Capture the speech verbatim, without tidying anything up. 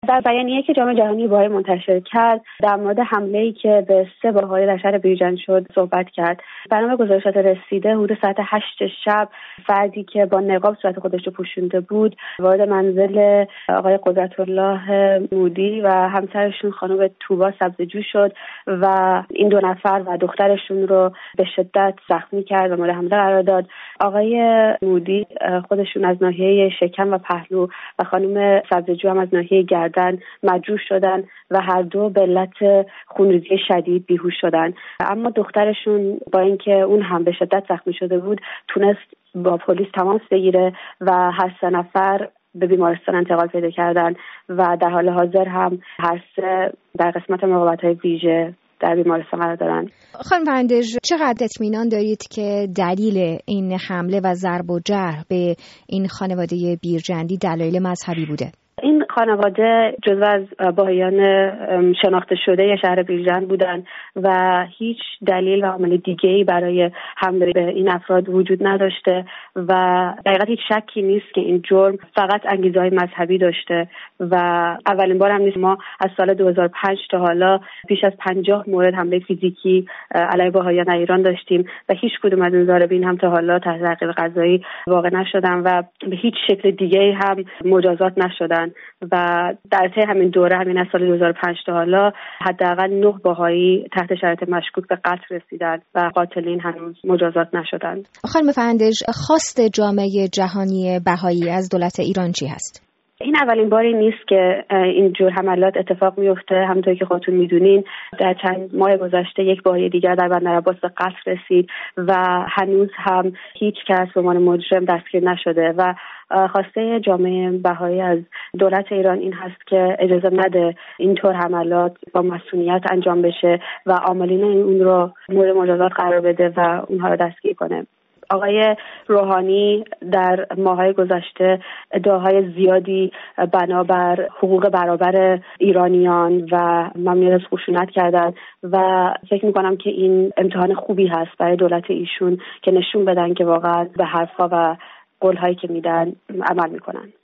در بیانیه‌ای که جامعه جهانی بهایی منتشر کرد در مورد حمله‌ای که به سه بهایی در شهر بیرجند شد صحبت کرد. بنابر گزارشات رسیده حدود ساعت هشت شب فردی که با نقاب صورت خودش رو پوشونده بود وارد منزل آقای قدرت‌الله مودی و همسرشون خانم توبا سبزجو شد و این دو نفر و دخترشون رو به شدت زخمی کرد و مورد حمله قرار داد. آقای مودی خودشون از ناحیه شکم و پهلو و خانم سبزجو هم از ناحیه گردن مجروح شدن و هر دو به علت خونریزی شدید بیهوش شدن. اما دخترشون با اینکه اون هم به شدت زخمی شده بود تونست با پلیس تماس بگیره و هر سه نفر به بیمارستان انتقال پیدا کردن و در حال حاضر هم هر سه در قسمت مراقبت‌های ویژه در بیمارستان قرار دارن. خانم فرندژ، چقدر اطمینان دارید که دلیل این حمله و ضرب و جرح به این خانواده بیرجندی دلایل مذهبی بوده؟ این خانواده جزو از بهائیان شناخته شده شهر بیرجند بودند و هیچ دلیل و عامل دیگه‌ای برای حمله به این افراد وجود نداشته و دقیقاً هیچ شکی نیست که این جرم فقط انگیزه‌های مذهبی داشته و اولین بار هم نیست. ما از سال دو هزار و پنج تا حالا بیش از پنجاه مورد حمله فیزیکی علیه بهائیان در ایران داشتیم و هیچ کدوم از این ضاربین هم تا حالا تحت تعقیب قضایی واقع نشدن و به هیچ شکل دیگه‌ای هم مجازات نشدن و در طی همین دوره همین از سال دو هزار و پنج تا حالا حداقل نه بهایی تحت شرایط مشکوک به قتل رسیدن و قاتلین هنوز مجازات نشدند. خانم فرندژ، خواست جامعه جهانی بهایی از دولت ایران چی هست؟ این اولین باری نیست که این جور حملات اتفاق میفته. همونطور که خودتون میدونین در چند ماه گذشته یک بهایی دیگر در بندرعباس به قتل رسید و هنوز هم هیچ کس به عنوان مجرم دستگیر نشده و خواسته جامعه بهایی از دولت ایران این هست که اجازه نده اینطور حملات با مسئولیت انجام بشه و عاملین اون رو مورد مجازات قرار بده و اونها رو دستگیر کنه. آقای روحانی در ماه‌های گذشته ادعاهای زیادی بنابر حقوق برابر ایرانیان و ممنوعیت از خشونت کردند و فکر می‌کنم که این امتحان خوبی هست برای دولت ایشون که نشون بدن که واقعا به حرفا و قول‌هایی که میدن عمل می‌کنن.